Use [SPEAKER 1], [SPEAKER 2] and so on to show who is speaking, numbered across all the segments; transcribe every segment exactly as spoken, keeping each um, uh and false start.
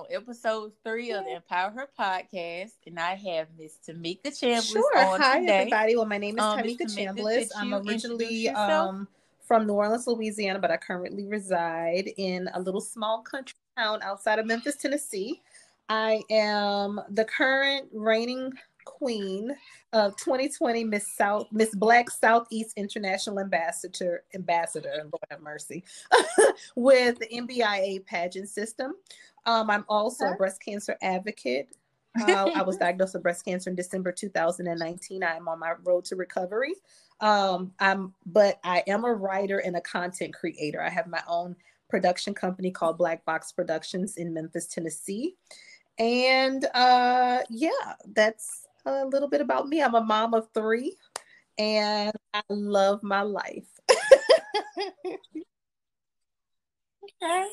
[SPEAKER 1] on episode three of the Empower Her podcast, and I have Miss Tamika Chambliss
[SPEAKER 2] Sure.
[SPEAKER 1] on
[SPEAKER 2] Hi,
[SPEAKER 1] today.
[SPEAKER 2] everybody. Well, my name is
[SPEAKER 1] Um, Miss
[SPEAKER 2] Tamika
[SPEAKER 1] Tamika,
[SPEAKER 2] Chambliss.
[SPEAKER 1] could
[SPEAKER 2] I'm
[SPEAKER 1] you introduce
[SPEAKER 2] originally
[SPEAKER 1] yourself?
[SPEAKER 2] um, from New Orleans, Louisiana, but I currently reside in a little small country town outside of Memphis, Tennessee. I am the current reigning queen of twenty twenty Miss South Miss Black Southeast International Ambassador Ambassador, Lord have mercy, with the M B I A pageant system. Um, I'm also a breast cancer advocate. Uh, I was diagnosed with breast cancer in December two thousand nineteen. I am on my road to recovery. Um, I'm, but I am a writer and a content creator. I have my own production company called Black Box Productions in Memphis, Tennessee. And uh, yeah, that's a little bit about me. I'm a mom of three, and I love my life.
[SPEAKER 1] Okay.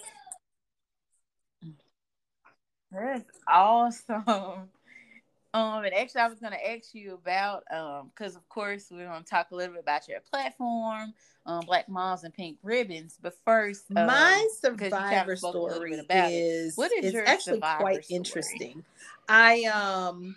[SPEAKER 1] That's awesome. Um, and actually, I was going to ask you about, um, because of course we're going to talk a little bit about your platform, um, Black Moms and Pink Ribbons. But first, um,
[SPEAKER 2] my
[SPEAKER 1] because you kind
[SPEAKER 2] survivor
[SPEAKER 1] of spoke a little bit
[SPEAKER 2] story
[SPEAKER 1] about
[SPEAKER 2] is
[SPEAKER 1] it, what is
[SPEAKER 2] it's
[SPEAKER 1] your
[SPEAKER 2] actually
[SPEAKER 1] survivor
[SPEAKER 2] quite
[SPEAKER 1] story?
[SPEAKER 2] interesting. I um.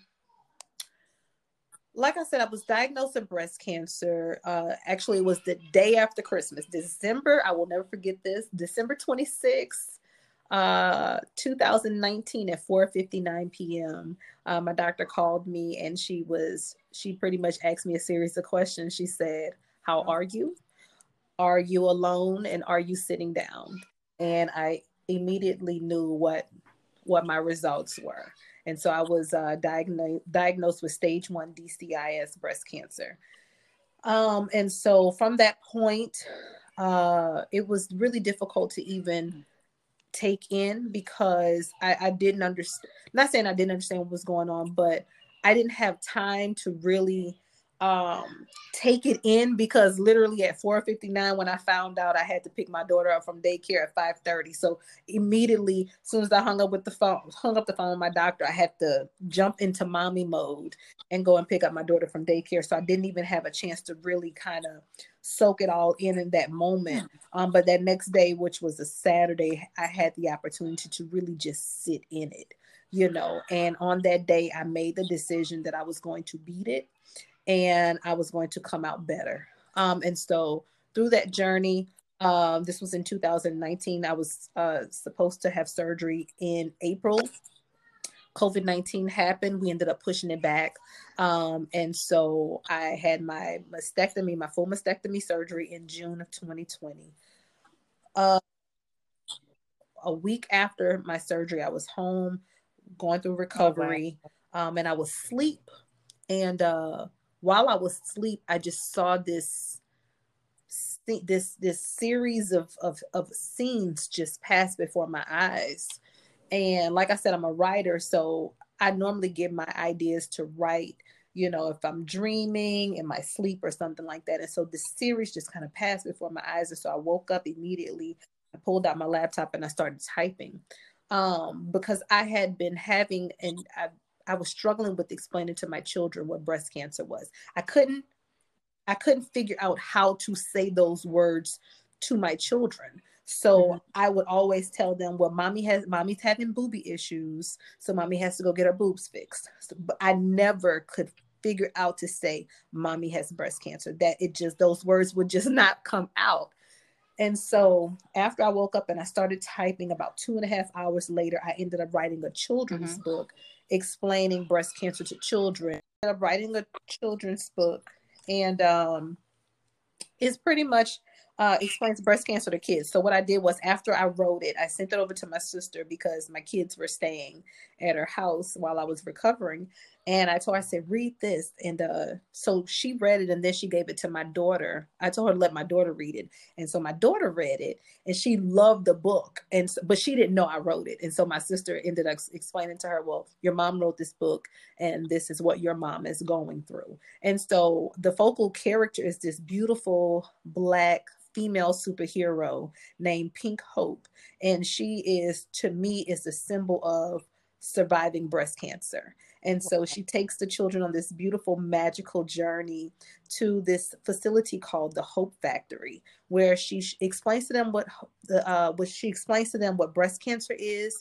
[SPEAKER 2] Like I said, I was diagnosed with breast cancer. Uh, actually, it was the day after Christmas, December. I will never forget this. December twenty-sixth, uh, two thousand nineteen at four fifty-nine p.m. Uh, my doctor called me and she was, she pretty much asked me a series of questions. She said, "How are you? Are you alone? And are you sitting down?" And I immediately knew what what my results were. And so I was uh, diagnosed diagnosed with stage one D C I S breast cancer. Um, and so from that point, uh, it was really difficult to even take in because I, I didn't understand. Not saying I didn't understand what was going on, but I didn't have time to really um take it in because literally at four fifty-nine when I found out, I had to pick my daughter up from daycare at five thirty. So immediately, as soon as I hung up with the phone, hung up the phone with my doctor, I had to jump into mommy mode and go and pick up my daughter from daycare. So I didn't even have a chance to really kind of soak it all in in that moment. Um, but that next day, which was a Saturday, I had the opportunity to really just sit in it, you know. And on that day, I made the decision that I was going to beat it and I was going to come out better. Um, and so through that journey, um, this was in two thousand nineteen. I was uh, supposed to have surgery in April. COVID nineteen happened. We ended up pushing it back. Um, and so I had my mastectomy, my full mastectomy surgery in June of twenty twenty. Uh, a week after my surgery, I was home going through recovery, oh, wow. um, and I was asleep. And uh, while I was asleep, I just saw this this this series of, of of scenes just pass before my eyes. And like I said, I'm a writer, so I normally get my ideas to write, you know, if I'm dreaming in my sleep or something like that. And so this series just kind of passed before my eyes. And so I woke up immediately, I pulled out my laptop and I started typing um, because I had been having, and I, I was struggling with explaining to my children what breast cancer was. I couldn't, I couldn't figure out how to say those words to my children. So mm-hmm. I would always tell them, well, mommy has, mommy's having boobie issues. So mommy has to go get her boobs fixed. So, but I never could figure out to say mommy has breast cancer, that it just, those words would just not come out. And so after I woke up and I started typing, about two and a half hours later, I ended up writing a children's mm-hmm. book explaining breast cancer to children. I ended up writing a children's book, and um, it's pretty much uh, explains breast cancer to kids. So what I did was, after I wrote it, I sent it over to my sister because my kids were staying at her house while I was recovering. And I told her, I said, read this. And uh, so she read it, and then she gave it to my daughter. I told her to let my daughter read it. And so my daughter read it, and she loved the book. And so, but she didn't know I wrote it. And so my sister ended up explaining to her, well, your mom wrote this book, and this is what your mom is going through. And so the focal character is this beautiful Black female superhero named Pink Hope. And she is, to me, is the symbol of surviving breast cancer. And so she takes the children on this beautiful, magical journey to this facility called the Hope Factory, where she explains to them what, uh, what she explains to them what breast cancer is,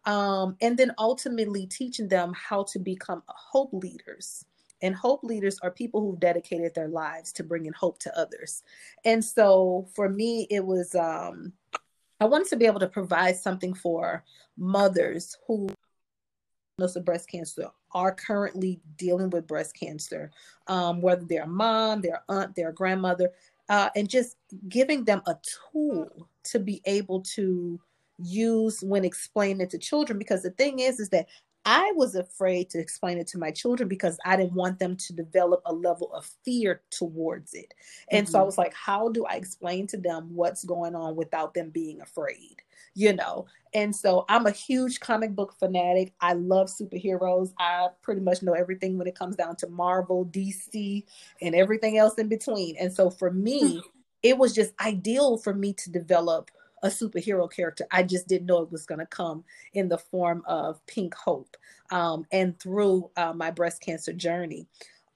[SPEAKER 2] Um, and then ultimately teaching them how to become hope leaders. And hope leaders are people who've dedicated their lives to bringing hope to others. And so for me, it was, um, I wanted to be able to provide something for mothers who diagnosed with breast cancer, are currently dealing with breast cancer, um, whether they're a mom, their aunt, their grandmother, uh, and just giving them a tool to be able to use when explaining it to children. Because the thing is, is that I was afraid to explain it to my children because I didn't want them to develop a level of fear towards it. And mm-hmm. so I was like, how do I explain to them what's going on without them being afraid? You know, and so I'm a huge comic book fanatic. I love superheroes. I pretty much know everything when it comes down to Marvel, D C, and everything else in between. And so for me, it was just ideal for me to develop a superhero character. I just didn't know it was going to come in the form of Pink Hope, um, and through uh, my breast cancer journey.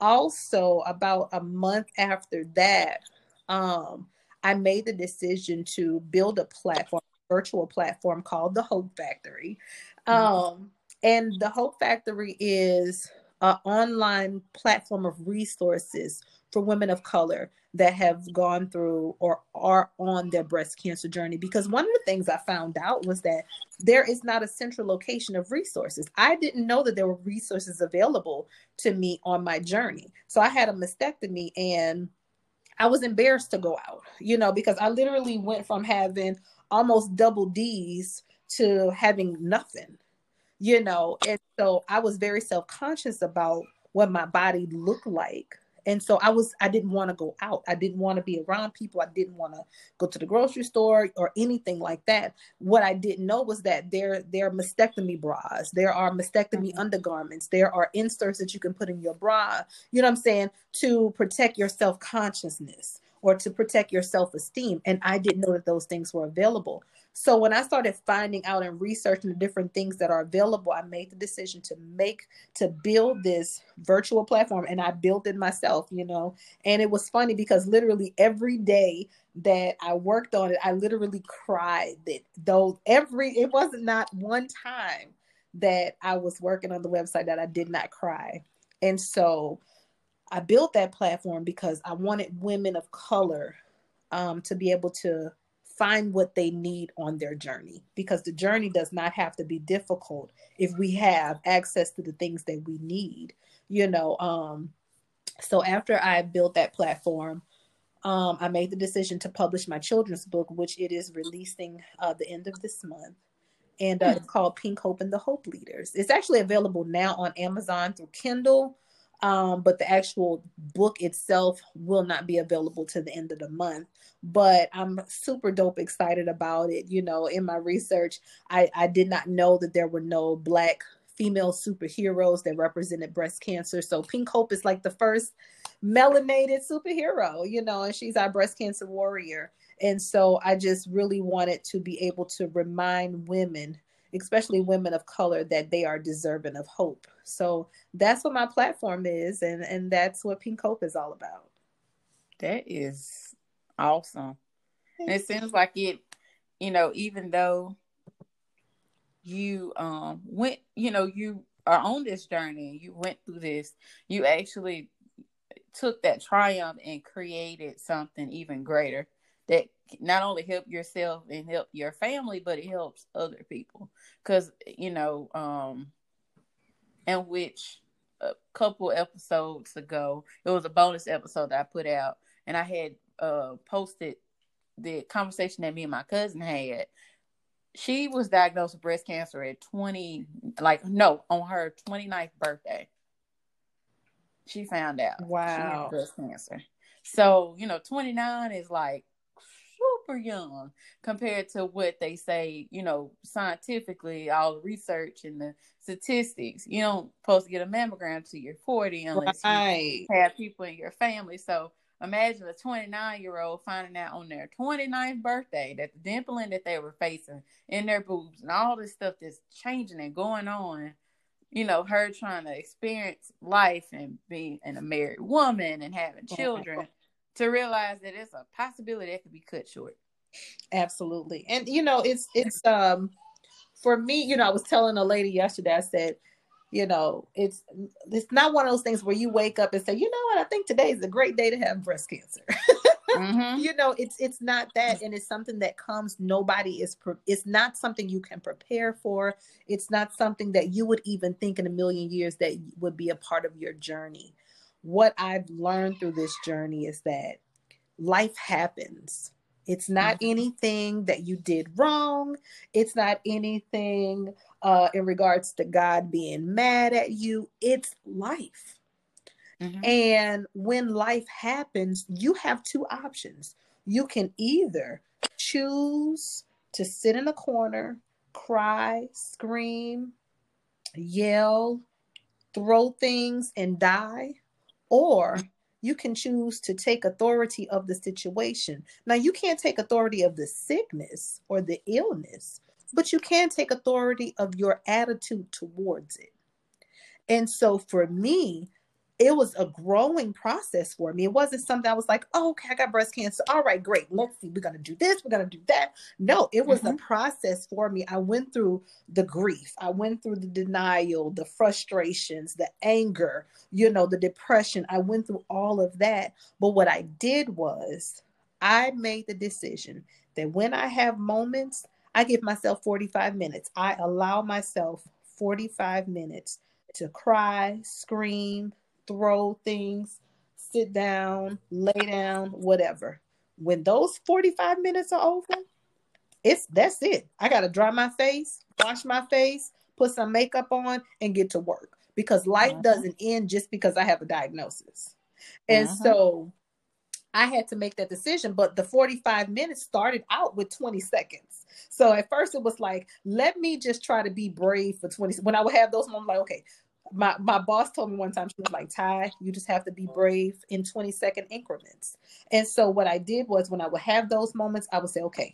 [SPEAKER 2] Also, about a month after that, um, I made the decision to build a platform, virtual platform called the Hope Factory. Um, and the Hope Factory is an online platform of resources for women of color that have gone through or are on their breast cancer journey. Because one of the things I found out was that there is not a central location of resources. I didn't know that there were resources available to me on my journey. So I had a mastectomy and I was embarrassed to go out, you know, because I literally went from having almost double D's to having nothing, you know. And so I was very self-conscious about what my body looked like. And so I was, I didn't want to go out. I didn't want to be around people. I didn't want to go to the grocery store or anything like that. What I didn't know was that there, there are mastectomy bras. There are mastectomy mm-hmm. undergarments. There are inserts that you can put in your bra, you know what I'm saying, to protect your self-consciousness or to protect your self-esteem. And I didn't know that those things were available. So when I started finding out and researching the different things that are available, I made the decision to make, to build this virtual platform, and I built it myself, you know. And it was funny because literally every day that I worked on it, I literally cried that though every, it wasn't not one time that I was working on the website that I did not cry. And so I built that platform because I wanted women of color um, to be able to find what they need on their journey, because the journey does not have to be difficult if we have access to the things that we need, you know. Um, so after I built that platform, um, I made the decision to publish my children's book, which it is releasing uh, the end of this month. And uh, it's called Pink Hope and the Hope Leaders. It's actually available now on Amazon through Kindle. Um, but the actual book itself will not be available to the end of the month. But I'm super dope excited about it. You know, in my research, I, I did not know that there were no Black female superheroes that represented breast cancer. So Pink Hope is like the first melanated superhero, you know, and she's our breast cancer warrior. And so I just really wanted to be able to remind women, especially women of color, that they are deserving of hope. So that's what my platform is. And, and that's what Pink Hope is all about.
[SPEAKER 1] That is awesome. And it seems like it, you know, even though you um went, you know, you are on this journey, you went through this, you actually took that triumph and created something even greater that not only help yourself and help your family, but it helps other people. Because, you know, um, in which a couple episodes ago, it was a bonus episode that I put out, and I had uh, posted the conversation that me and my cousin had. She was diagnosed with breast cancer at twenty, like, no, on her twenty-ninth birthday. She found out
[SPEAKER 2] wow.
[SPEAKER 1] she had breast cancer. So, you know, twenty-nine is like super young compared to what they say, you know, scientifically, all the research and the statistics. You don't supposed to get a mammogram till you're forty unless right. you have people in your family. So imagine a twenty-nine-year-old finding out on their twenty-ninth birthday that the dimpling that they were facing in their boobs and all this stuff that's changing and going on, you know, her trying to experience life and being and a married woman and having children, to realize that it's a possibility that could be cut short.
[SPEAKER 2] Absolutely. And, you know, it's, it's, um, for me, you know, I was telling a lady yesterday, I said, you know, it's it's not one of those things where you wake up and say, you know what, I think today is a great day to have breast cancer. Mm-hmm. You know, it's it's not that, and it's something that comes. Nobody is. Pre- it's not something you can prepare for. It's not something that you would even think in a million years that would be a part of your journey. What I've learned through this journey is that life happens. It's not mm-hmm. anything that you did wrong. It's not anything uh, in regards to God being mad at you. It's life. Mm-hmm. And when life happens, you have two options. You can either choose to sit in a corner, cry, scream, yell, throw things, and die, or you can choose to take authority of the situation. Now, you can't take authority of the sickness or the illness, but you can take authority of your attitude towards it. And so for me, it was a growing process for me. It wasn't something I was like, oh, okay, I got breast cancer. All right, great. Let's see. We're going to do this. We're going to do that. No, it was mm-hmm. a process for me. I went through the grief. I went through the denial, the frustrations, the anger, you know, the depression. I went through all of that. But what I did was I made the decision that when I have moments, I give myself forty-five minutes. I allow myself forty-five minutes to cry, scream, throw things, sit down, lay down, whatever. When those forty-five minutes are over, it's that's it. I got to dry my face, wash my face, put some makeup on, and get to work, because life uh-huh. doesn't end just because I have a diagnosis. And uh-huh. so I had to make that decision, but the forty-five minutes started out with twenty seconds. So at first it was like, let me just try to be brave for twenty. When I would have those moments, like, okay, My my boss told me one time, she was like, Ty, you just have to be brave in twenty second increments. And so what I did was, when I would have those moments, I would say, okay,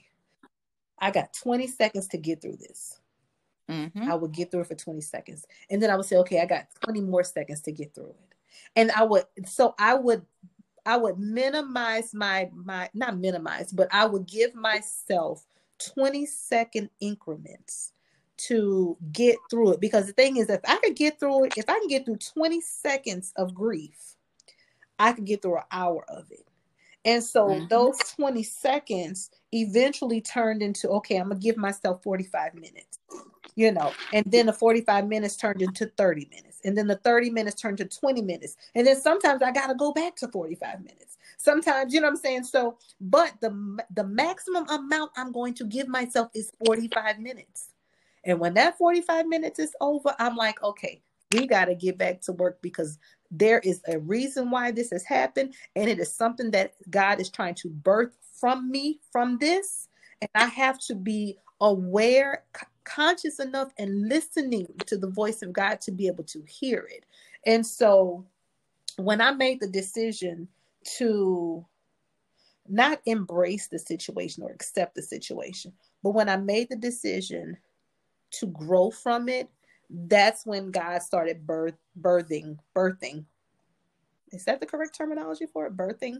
[SPEAKER 2] I got twenty seconds to get through this. Mm-hmm. I would get through it for twenty seconds. And then I would say, okay, I got twenty more seconds to get through it. And I would, so I would, I would minimize my, my, not minimize, but I would give myself twenty second increments to get through it. Because the thing is, if I could get through it, if I can get through twenty seconds of grief, I could get through an hour of it. And so mm-hmm. those twenty seconds eventually turned into, okay, I'm gonna give myself forty-five minutes, you know, and then the forty-five minutes turned into thirty minutes, and then the thirty minutes turned to twenty minutes. And then sometimes I got to go back to forty-five minutes. Sometimes, you know what I'm saying? So, but the, the maximum amount I'm going to give myself is forty-five minutes. And when that forty-five minutes is over, I'm like, okay, we got to get back to work, because there is a reason why this has happened. And it is something that God is trying to birth from me from this. And I have to be aware, c- conscious enough, and listening to the voice of God to be able to hear it. And so when I made the decision to not embrace the situation or accept the situation, but when I made the decision to grow from it, that's when God started birth, birthing, birthing. Is that the correct terminology for it? Birthing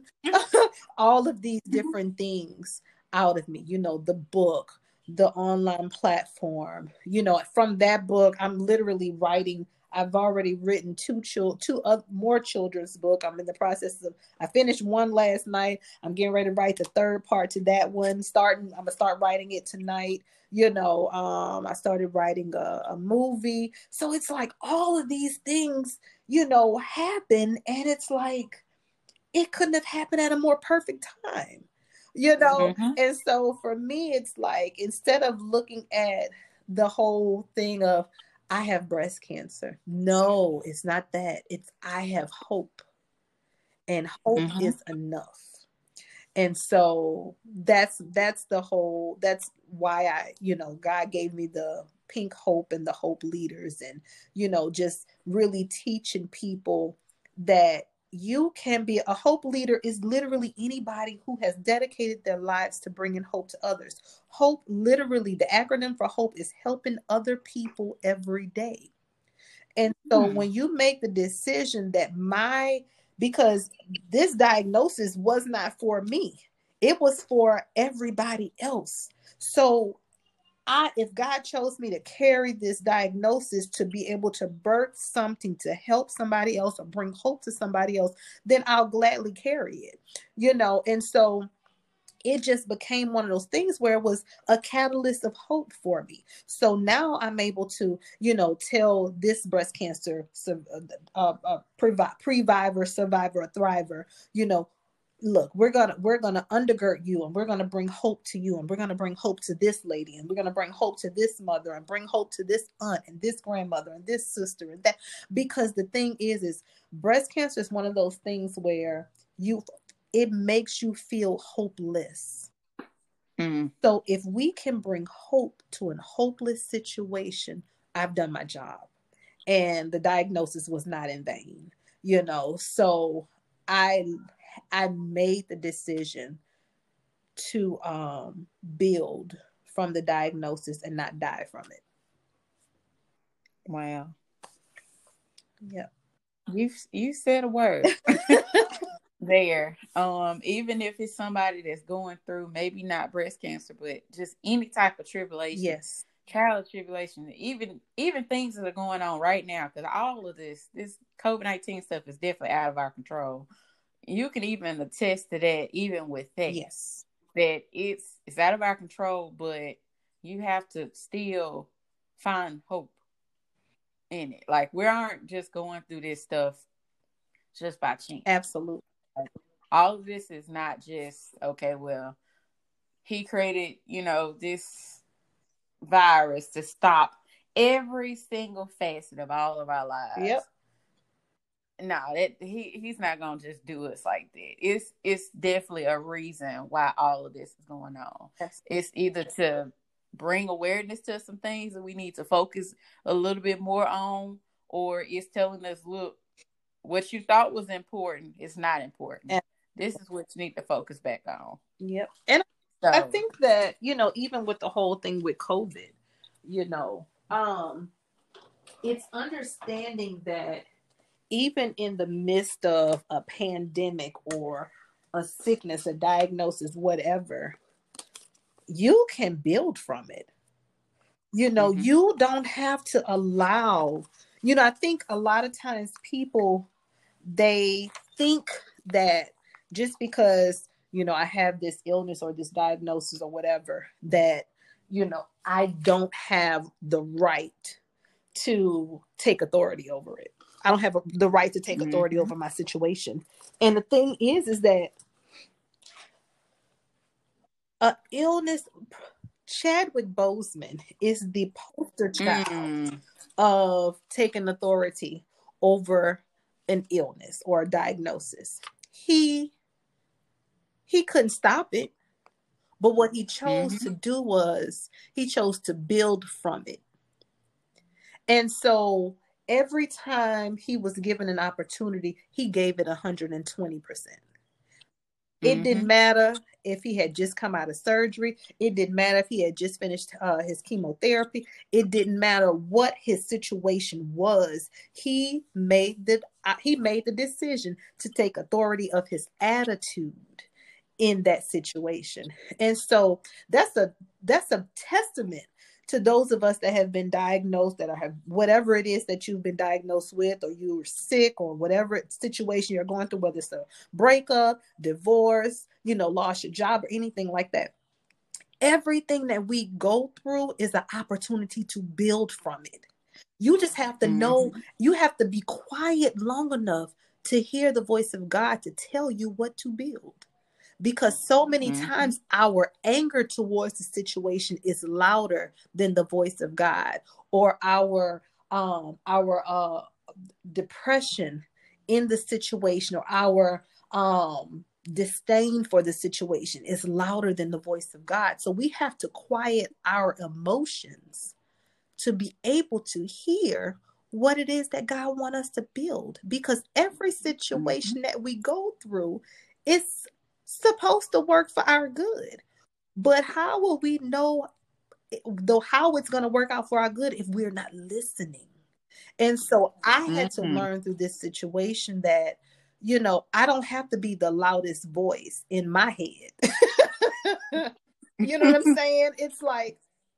[SPEAKER 2] all of these different things out of me. You know, the book, the online platform. You know, from that book, I'm literally writing. I've already written two chil- two other, more children's book. I'm in the process of. I finished one last night. I'm getting ready to write the third part to that one. Starting, I'm gonna start writing it tonight. You know, um, I started writing a, a movie. So it's like all of these things, you know, happen, and it's like it couldn't have happened at a more perfect time, you know. Mm-hmm. And so for me, it's like, instead of looking at the whole thing of I have breast cancer, no, it's not that. It's I have hope, and hope mm-hmm. is enough. And so that's that's the whole, that's why I, you know, God gave me the Pink Hope and the Hope Leaders, and, you know, just really teaching people that you can be a hope leader is literally anybody who has dedicated their lives to bringing hope to others. Hope, literally, the acronym for hope is helping other people every day. And so hmm. when you make the decision that my, because this diagnosis was not for me, it was for everybody else. So I, if God chose me to carry this diagnosis to be able to birth something to help somebody else or bring hope to somebody else, then I'll gladly carry it, you know? And so it just became one of those things where it was a catalyst of hope for me. So now I'm able to, you know, tell this breast cancer uh, uh, pre-vivor, survivor, or thriver, you know, look, we're gonna we're gonna undergird you, and we're gonna bring hope to you, and we're gonna bring hope to this lady, and we're gonna bring hope to this mother, and bring hope to this aunt, and this grandmother, and this sister, and that. Because the thing is, is breast cancer is one of those things where you, it makes you feel hopeless. Mm. So if we can bring hope to a hopeless situation, I've done my job, and the diagnosis was not in vain. You know, so I. I made the decision to um, build from the diagnosis and not die from it.
[SPEAKER 1] Wow.
[SPEAKER 2] Yep.
[SPEAKER 1] You you said a word there. Um, even if it's somebody that's going through maybe not breast cancer, but just any type of tribulation.
[SPEAKER 2] Yes.
[SPEAKER 1] Trial of tribulation, even even things that are going on right now, because all of this, this COVID nineteen stuff is definitely out of our control. You can even attest to that, even with that.
[SPEAKER 2] Yes.
[SPEAKER 1] That it's it's out of our control, but you have to still find hope in it. Like, we aren't just going through this stuff just by chance.
[SPEAKER 2] Absolutely.
[SPEAKER 1] Like, all of this is not just, okay, well, he created, you know, this virus to stop every single facet of all of our lives.
[SPEAKER 2] Yep.
[SPEAKER 1] No, that he he's not gonna just do us like that. It's it's definitely a reason why all of this is going on.
[SPEAKER 2] Yes.
[SPEAKER 1] It's either to bring awareness to some things that we need to focus a little bit more on, or it's telling us, look, what you thought was important is not important. And this is what you need to focus back on.
[SPEAKER 2] Yep. And so, I think that, you know, even with the whole thing with COVID, you know, um, it's understanding that even in the midst of a pandemic or a sickness, a diagnosis, whatever, you can build from it. You know, mm-hmm. you don't have to allow, you know, I think a lot of times people, they think that just because, you know, I have this illness or this diagnosis or whatever, that, you know, I don't have the right to take authority over it. I don't have a, the right to take authority mm-hmm. over my situation. And the thing is, is that a illness, Chadwick Boseman is the poster child mm. of taking authority over an illness or a diagnosis. He, he couldn't stop it. But what he chose mm-hmm. to do was he chose to build from it. And so every time he was given an opportunity, he gave it one hundred twenty percent. It mm-hmm. didn't matter if he had just come out of surgery. It didn't matter if he had just finished uh, his chemotherapy. It didn't matter what his situation was. He made the uh, he made the decision to take authority of his attitude in that situation. And so that's a that's a testament to those of us that have been diagnosed, that have whatever it is that you've been diagnosed with, or you're sick, or whatever situation you're going through, whether it's a breakup, divorce, you know, lost your job, or anything like that. Everything that we go through is an opportunity to build from it. You just have to mm-hmm. know, you have to be quiet long enough to hear the voice of God to tell you what to build. Because so many mm-hmm. times our anger towards the situation is louder than the voice of God, or our um, our uh, depression in the situation, or our um, disdain for the situation is louder than the voice of God. So we have to quiet our emotions to be able to hear what it is that God wants us to build. Because every situation mm-hmm. that we go through is supposed to work for our good. But how will we know though how it's going to work out for our good if we're not listening? And so I had mm-hmm. to learn through this situation that, you know, I don't have to be the loudest voice in my head. You know what I'm saying? It's like,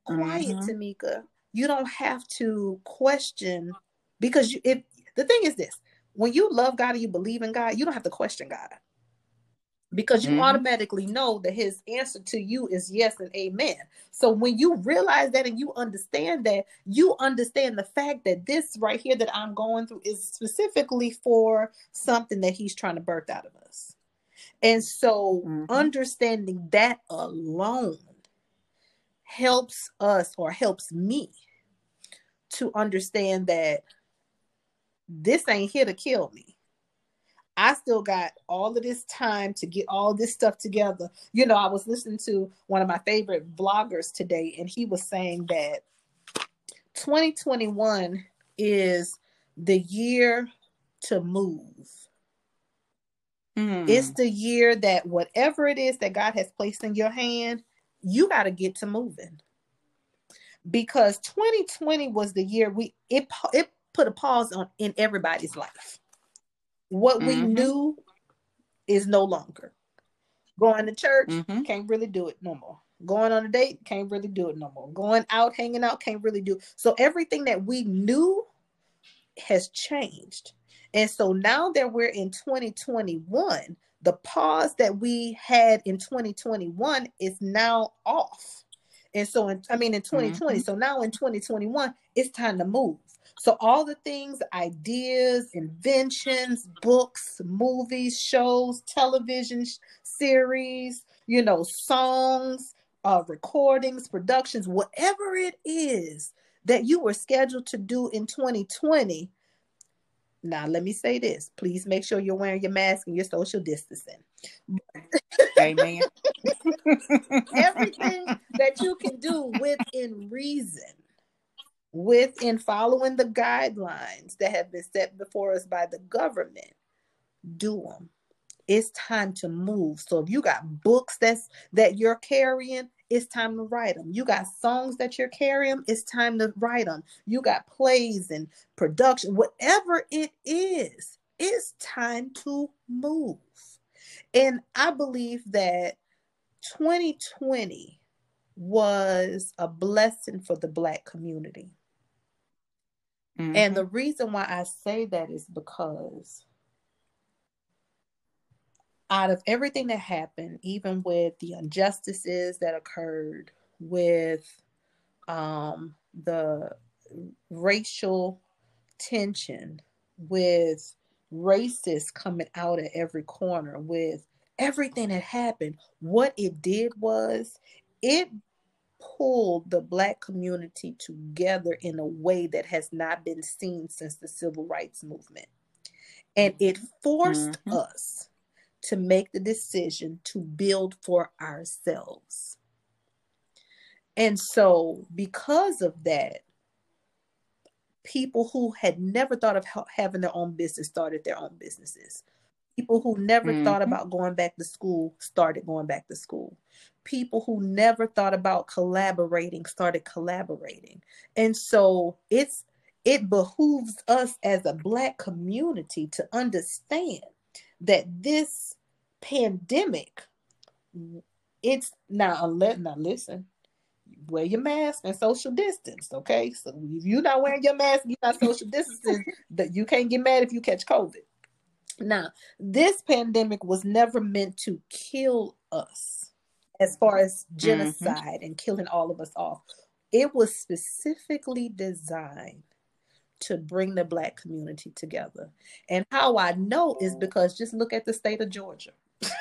[SPEAKER 2] quiet,
[SPEAKER 1] Mm-hmm.
[SPEAKER 2] Tamika. You don't have to question, because you, if the thing is this, when you love God and you believe in God, you don't have to question God, because you
[SPEAKER 1] Mm-hmm.
[SPEAKER 2] automatically know that his answer to you is yes and amen. So when you realize that and you understand that, you understand the fact that this right here that I'm going through is specifically for something that he's trying to birth out of us. And so
[SPEAKER 1] Mm-hmm.
[SPEAKER 2] understanding that alone helps us, or helps me, to understand that this ain't here to kill me. I still got all of this time to get all this stuff together. You know, I was listening to one of my favorite vloggers today, and he was saying that twenty twenty-one is the year to move.
[SPEAKER 1] Mm.
[SPEAKER 2] It's the year that whatever it is that God has placed in your hand, you got to get to moving. Because twenty twenty was the year we it it put a pause on in everybody's life. What mm-hmm. we knew is no longer. Going to church, mm-hmm. can't really do it no more. Going on a date, can't really do it no more. Going out, hanging out, can't really do. So everything that we knew has changed. And so now that we're in twenty twenty-one, the pause that we had in twenty twenty-one is now off. And so, in, I mean, in twenty twenty, mm-hmm. so now in twenty twenty-one, it's time to move. So all the things, ideas, inventions, books, movies, shows, television series, you know, songs, uh, recordings, productions, whatever it is that you were scheduled to do in twenty twenty. Now, let me say this. Please make sure you're wearing your mask and your social distancing.
[SPEAKER 1] Amen.
[SPEAKER 2] Everything that you can do within reason, within following the guidelines that have been set before us by the government, do them. It's time to move. So if you got books that's that you're carrying, it's time to write them. You got songs that you're carrying, it's time to write them. You got plays and production, whatever it is, it's time to move. And I believe that twenty twenty was a blessing for the Black community. Mm-hmm. And the reason why I say that is because out of everything that happened, even with the injustices that occurred, with um, the racial tension, with racists coming out at every corner, with everything that happened, what it did was it pulled the Black community together in a way that has not been seen since the Civil Rights Movement. And it forced mm-hmm. us to make the decision to build for ourselves. And so because of that, people who had never thought of having their own business started their own businesses. People who never mm-hmm. thought about going back to school started going back to school. People who never thought about collaborating started collaborating. And so it's it behooves us as a Black community to understand that this pandemic, it's now, now listen, wear your mask and social distance, okay? So if you're not wearing your mask, you're not social distancing, that you can't get mad if you catch COVID. Now, this pandemic was never meant to kill us as far as genocide mm-hmm. and killing all of us off. It was specifically designed to bring the Black community together. And how I know is because just look at the state of Georgia.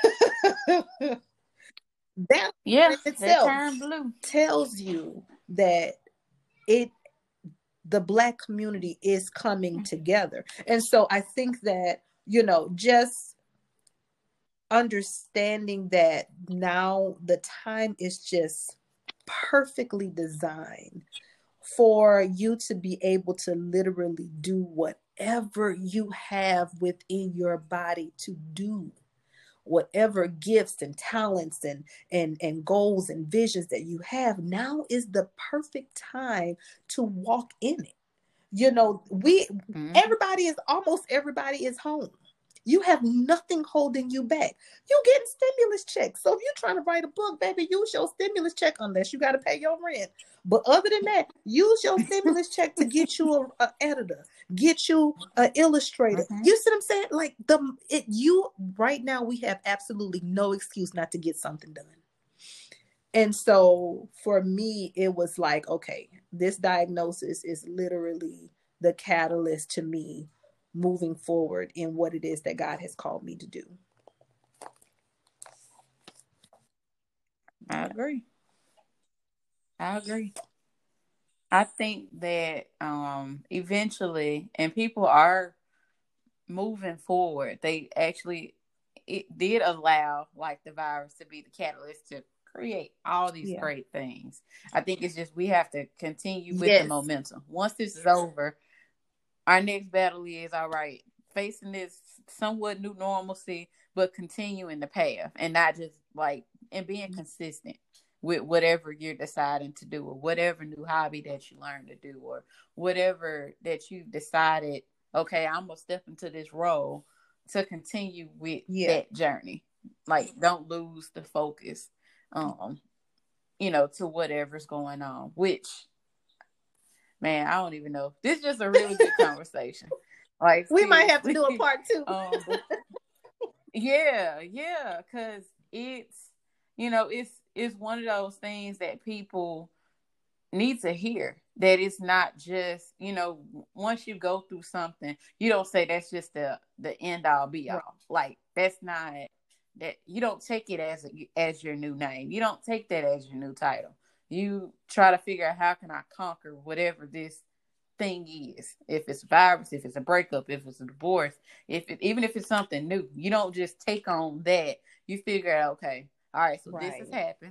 [SPEAKER 2] That
[SPEAKER 1] yeah,
[SPEAKER 2] itself blue. tells you that it the Black community is coming together. And so I think that, you know, just understanding that now the time is just perfectly designed for you to be able to literally do whatever you have within your body to do. Whatever gifts and talents and, and, and goals and visions that you have, now is the perfect time to walk in it. You know, we, mm-hmm. everybody is, almost everybody is home. You have nothing holding you back. You getting stimulus checks. So if you're trying to write a book, baby, use your stimulus check unless you got to pay your rent. But other than that, use your stimulus check to get you a, a editor, get you an illustrator.
[SPEAKER 1] Mm-hmm.
[SPEAKER 2] You see what I'm saying? Like the it you right now, we have absolutely no excuse not to get something done. And so for me, it was like, okay, this diagnosis is literally the catalyst to me moving forward in what it is that God has called me to do.
[SPEAKER 1] I agree. I agree. I think that um eventually, and people are moving forward, they actually, it did allow like the virus to be the catalyst to create all these
[SPEAKER 2] Yeah.
[SPEAKER 1] great things. I think it's just we have to continue with
[SPEAKER 2] Yes.
[SPEAKER 1] the momentum. Once this is over, our next battle is, all right, facing this somewhat new normalcy, but continuing the path and not just like, and being consistent with whatever you're deciding to do, or whatever new hobby that you learn to do, or whatever that you decided, okay, I'm going to step into this role to continue with
[SPEAKER 2] Yeah.
[SPEAKER 1] that journey. Like, don't lose the focus, um, you know, to whatever's going on, which, man, I don't even know. This is just a really good conversation. Like,
[SPEAKER 2] we might have to
[SPEAKER 1] seriously.
[SPEAKER 2] do a part two.
[SPEAKER 1] um, yeah, yeah, because it's, you know, it's it's one of those things that people need to hear. That it's not just, you know, once you go through something, you don't say that's just the the end all be all.
[SPEAKER 2] Right.
[SPEAKER 1] Like, that's not that. You don't take it as a, as your new name. You don't take that as your new title. You try to figure out, how can I conquer whatever this thing is. If it's a virus, if it's a breakup, if it's a divorce, if it, even if it's something new, you don't just take on that. You figure out, okay, all right, so
[SPEAKER 2] Right.
[SPEAKER 1] this has happened.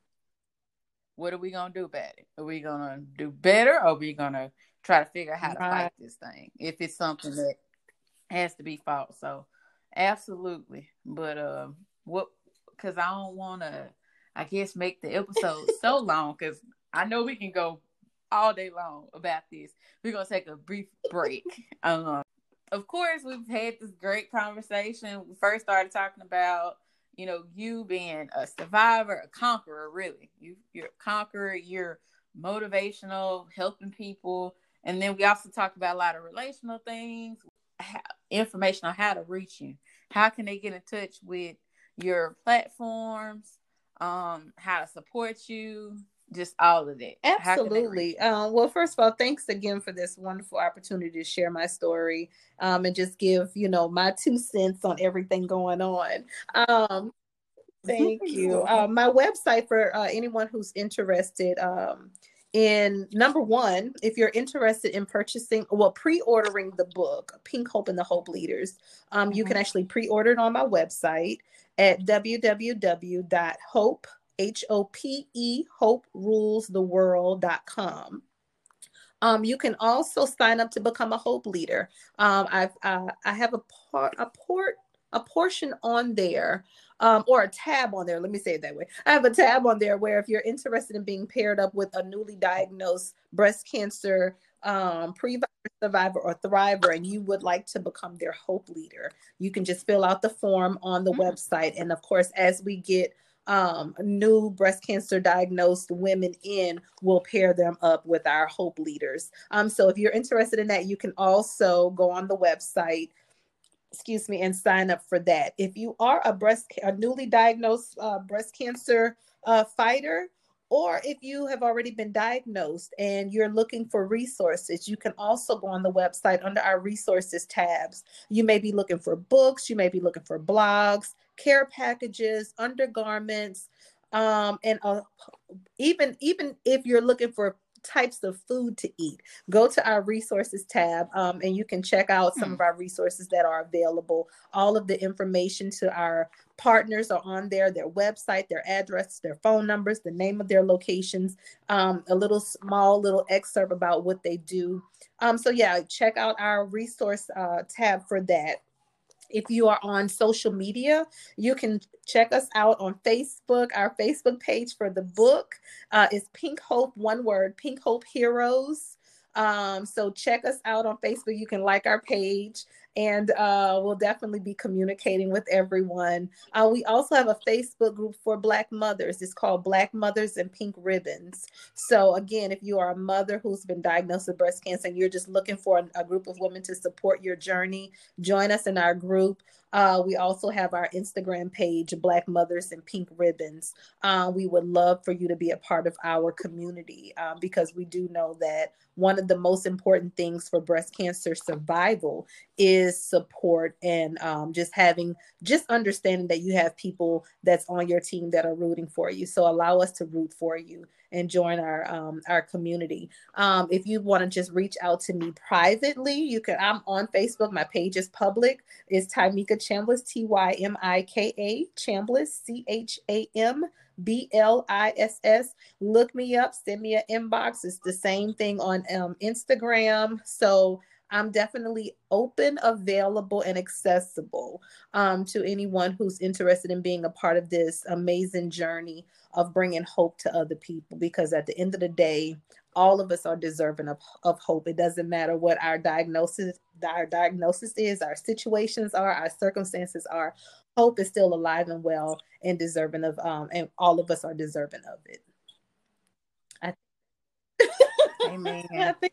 [SPEAKER 1] What are we gonna do about it? Are we gonna do better, or are we gonna try to figure out how to
[SPEAKER 2] Right.
[SPEAKER 1] fight this thing if it's something that has to be fought? So absolutely. But uh what, because I don't want to, I guess, make the episode so long, because I know we can go all day long about this. We're gonna take a brief break. Um of course, we've had this great conversation. We first started talking about, you know, you being a survivor, a conqueror, really. You, you're a conqueror, you're motivational, helping people. And then we also talked about a lot of relational things, how, information on how to reach you. How can they get in touch with your platforms, um, how to support you, just all of that.
[SPEAKER 2] Absolutely. Um, well, first of all, thanks again for this wonderful opportunity to share my story, um, and just give, you know, my two cents on everything going on. Um, thank you. Um, my website for uh, anyone who's interested, um, in number one, if you're interested in purchasing, well, pre-ordering the book, Pink Hope and the Hope Leaders, um, mm-hmm. you can actually pre-order it on my website at w w w dot hope H O P E, hope rules the world dot com. Um, you can also sign up to become a Hope Leader. Um, I've, uh, I have a part, a port, a portion on there, um, or a tab on there. Let me say it that way. I have a tab on there where if you're interested in being paired up with a newly diagnosed breast cancer um, pre-virus survivor or thriver, and you would like to become their Hope Leader, you can just fill out the form on the mm-hmm. website. And of course, as we get um, new breast cancer diagnosed women in, we'll pair them up with our Hope Leaders. Um, so if you're interested in that, you can also go on the website, excuse me, and sign up for that. If you are a breast, a newly diagnosed uh, breast cancer uh, fighter, or if you have already been diagnosed and you're looking for resources, you can also go on the website under our resources tabs. You may be looking for books, you may be looking for blogs, care packages, undergarments, um, and uh, even, even if you're looking for types of food to eat, go to our resources tab, um, and you can check out some hmm. of our resources that are available. All of the information to our partners are on there, their website, their address, their phone numbers, the name of their locations, um, a little small little excerpt about what they do. Um, so yeah, check out our resource uh, tab for that. If you are on social media, you can check us out on Facebook. Our Facebook page for the book uh, is Pink Hope, one word, Pink Hope Heroes. Um, so check us out on Facebook. You can like our page, and uh, we'll definitely be communicating with everyone. Uh, we also have a Facebook group for Black mothers. It's called Black Mothers and Pink Ribbons. So again, if you are a mother who's been diagnosed with breast cancer and you're just looking for a, a group of women to support your journey, join us in our group. Uh, we also have our Instagram page, Black Mothers and Pink Ribbons. Uh, we would love for you to be a part of our community, um, because we do know that one of the most important things for breast cancer survival is support, and um, just having, just understanding that you have people that's on your team that are rooting for you. So allow us to root for you and join our um, our community. Um, if you want to just reach out to me privately, you can. I'm on Facebook. My page is public. It's Tymika Chambliss, T Y M I K A, Chambliss, C H A M B L I S S. Look me up, send me an inbox. It's the same thing on um, Instagram. So I'm definitely open, available, and accessible um, to anyone who's interested in being a part of this amazing journey of bringing hope to other people. Because at the end of the day, all of us are deserving of, of hope. It doesn't matter what our diagnosis, our diagnosis is, our situations are, our circumstances are. Hope is still alive and well and deserving of, um, and all of us are deserving of it. I,
[SPEAKER 1] Amen.
[SPEAKER 2] I think,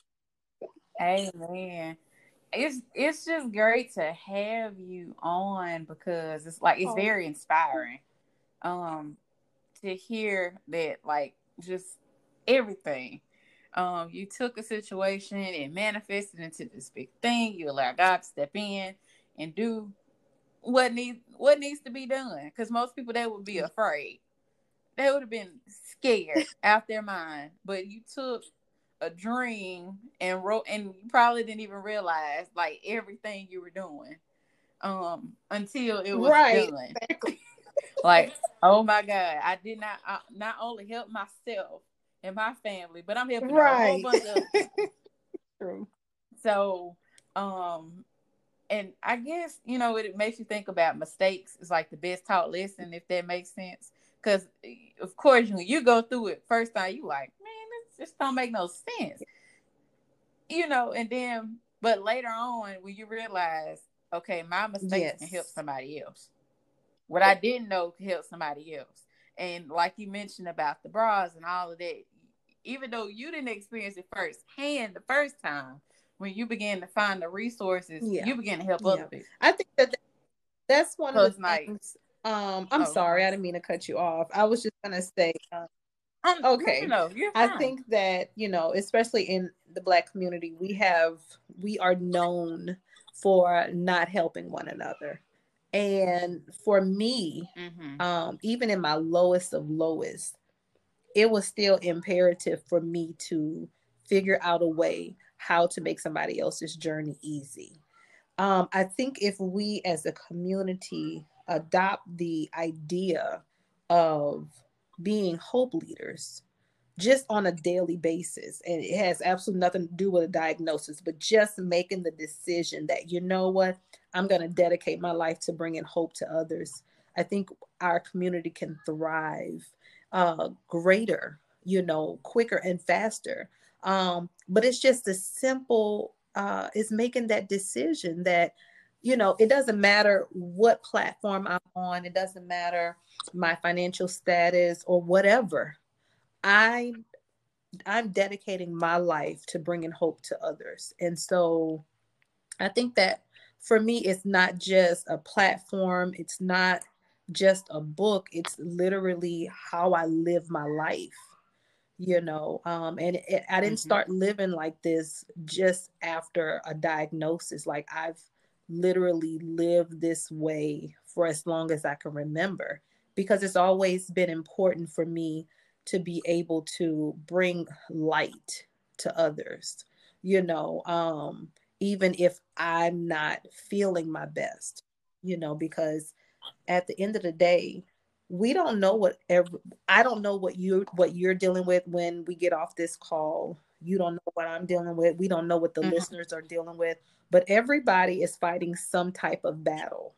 [SPEAKER 1] Amen. It's it's just great to have you on, because it's like it's
[SPEAKER 2] oh,
[SPEAKER 1] very inspiring. Um, to hear that, like, just everything. Um, you took a situation and manifested into this big thing. You allow God to step in and do what needs what needs to be done. Because most people, they would be afraid. They would have been scared out their mind. But you took a dream and wrote, and you probably didn't even realize like everything you were doing um until it was
[SPEAKER 2] right.
[SPEAKER 1] done.
[SPEAKER 2] Exactly.
[SPEAKER 1] Like, oh my God, I did not I not only help myself and my family, but I'm helping a whole
[SPEAKER 2] Right.
[SPEAKER 1] bunch of other people.
[SPEAKER 2] True.
[SPEAKER 1] So, um, and I guess, you know, it, it makes you think about mistakes. It's like the best taught lesson, if that makes sense. Because, of course, when you go through it first time, you like, man, this just don't make no sense. You know, and then, but later on, when you realize, okay, my mistakes can help
[SPEAKER 2] Yes.
[SPEAKER 1] somebody else. What I didn't know could help somebody else. And like you mentioned about the bras and all of that, even though you didn't experience it firsthand the first time, when you began to find the resources,
[SPEAKER 2] Yeah.
[SPEAKER 1] you began to help other
[SPEAKER 2] Yeah.
[SPEAKER 1] people.
[SPEAKER 2] I think that that's one
[SPEAKER 1] So
[SPEAKER 2] of the
[SPEAKER 1] it's like,
[SPEAKER 2] things. Um, I'm
[SPEAKER 1] oh,
[SPEAKER 2] sorry, I didn't mean to cut you off. I was just gonna say, uh,
[SPEAKER 1] um, no, no,
[SPEAKER 2] okay.
[SPEAKER 1] no, you're
[SPEAKER 2] I
[SPEAKER 1] fine.
[SPEAKER 2] think that, you know, especially in the Black community, we have, we are known for not helping one another. And for me,
[SPEAKER 1] Mm-hmm.
[SPEAKER 2] um, even in my lowest of lowest, it was still imperative for me to figure out a way how to make somebody else's journey easy. Um, I think if we as a community adopt the idea of being hope leaders just on a daily basis, and it has absolutely nothing to do with a diagnosis, but just making the decision that, you know what, I'm going to dedicate my life to bringing hope to others. I think our community can thrive uh, greater, you know, quicker and faster. Um, but it's just a simple, uh, it's making that decision that, you know, it doesn't matter what platform I'm on, it doesn't matter my financial status or whatever. I I'm dedicating my life to bringing hope to others. And so I think that for me, it's not just a platform, it's not just a book, it's literally how I live my life. You know, um, and it, I didn't
[SPEAKER 1] Mm-hmm.
[SPEAKER 2] start living like this just after a diagnosis. Like I've literally lived this way for as long as I can remember, because it's always been important for me to be able to bring light to others, you know, um, even if I'm not feeling my best, you know, because at the end of the day, we don't know what every, I don't know what you what you're dealing with when we get off this call. You don't know what I'm dealing with. We don't know what the
[SPEAKER 1] Mm-hmm.
[SPEAKER 2] listeners are dealing with, but everybody is fighting some type of battle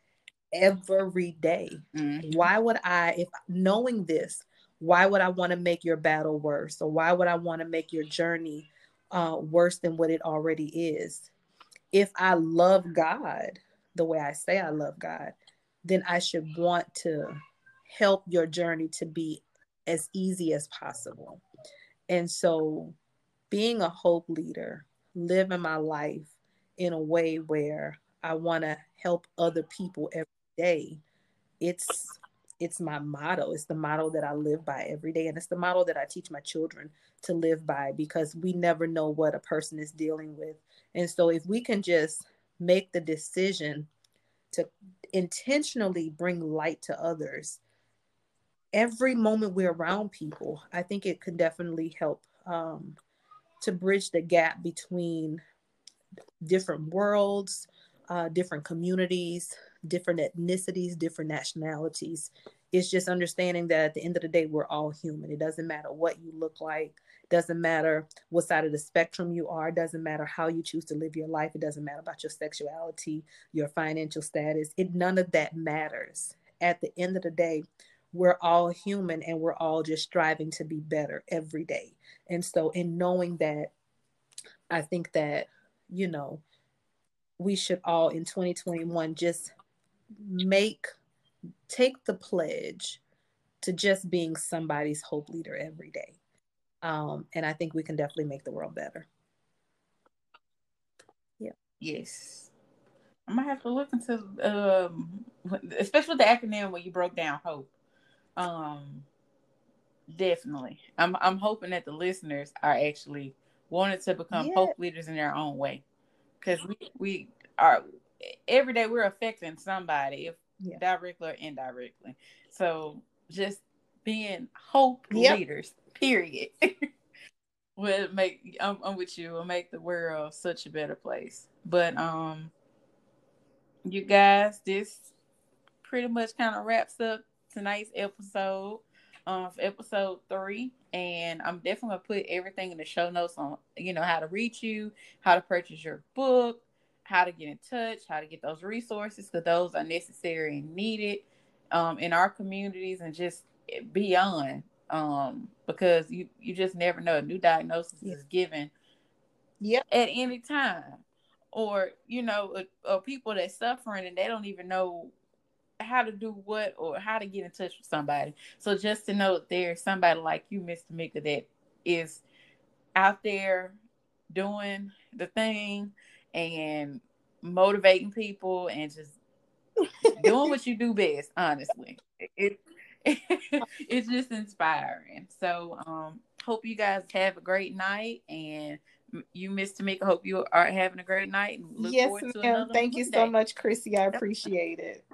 [SPEAKER 2] every day.
[SPEAKER 1] Mm-hmm.
[SPEAKER 2] Why would I, if knowing this, why would I want to make your battle worse? Or why would I want to make your journey uh, worse than what it already is. If I love God the way I say I love God, then I should want to help your journey to be as easy as possible. And so, being a hope leader, living my life in a way where I want to help other people every day, it's it's my motto. It's the motto that I live by every day, and it's the motto that I teach my children to live by, because we never know what a person is dealing with. And so if we can just make the decision to intentionally bring light to others every moment we're around people, I think it could definitely help um, to bridge the gap between different worlds, uh, different communities, different ethnicities, different nationalities. It's just understanding that at the end of the day, we're all human. It doesn't matter what you look like. Doesn't matter what side of the spectrum you are. Doesn't matter how you choose to live your life. It doesn't matter about your sexuality, your financial status. It none of that matters. At the end of the day, we're all human, and we're all just striving to be better every day. And so, in knowing that, I think that, you know, we should all in twenty twenty-one just make, take the pledge to just being somebody's hope leader every day. Um, and I think we can definitely make the world better. Yeah.
[SPEAKER 1] Yes. I'm gonna have to look into um especially the acronym when you broke down hope. Um Definitely. I'm I'm hoping that the listeners are actually wanting to become
[SPEAKER 2] Yeah.
[SPEAKER 1] hope leaders in their own way. Because we, we are every day we're affecting somebody, if
[SPEAKER 2] Yeah.
[SPEAKER 1] directly or indirectly. So just being hope
[SPEAKER 2] Yep.
[SPEAKER 1] leaders, period, will make I'm, I'm with you. Will make the world such a better place. But um, you guys, this pretty much kind of wraps up tonight's episode, um, for episode three. And I'm definitely gonna put everything in the show notes on, you know, how to reach you, how to purchase your book, how to get in touch, how to get those resources, because those are necessary and needed um, in our communities and just beyond. Um, because you you just never know. A new diagnosis
[SPEAKER 2] Yeah.
[SPEAKER 1] is given
[SPEAKER 2] Yep.
[SPEAKER 1] at any time, or you know, or people that suffering and they don't even know how to do what or how to get in touch with somebody. So just to know that there's somebody like you, Miss Tamika, that is out there doing the thing and motivating people and just doing what you do best, honestly. It, it it's just inspiring. So um hope you guys have a great night, and you, Miss Tamika, hope you are having a great night and look
[SPEAKER 2] Yes,
[SPEAKER 1] forward to
[SPEAKER 2] ma'am.
[SPEAKER 1] another
[SPEAKER 2] Thank you so
[SPEAKER 1] Monday.
[SPEAKER 2] much, Chrissy. I appreciate it.